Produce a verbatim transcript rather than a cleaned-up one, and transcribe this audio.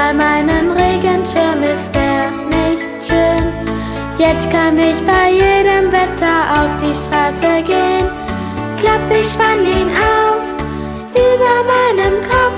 mal meinen Regenschirm, ist der nicht schön? Jetzt kann ich bei jedem Wetter auf die Straße gehen. Klapp, ich spann ihn auf über meinem Kopf.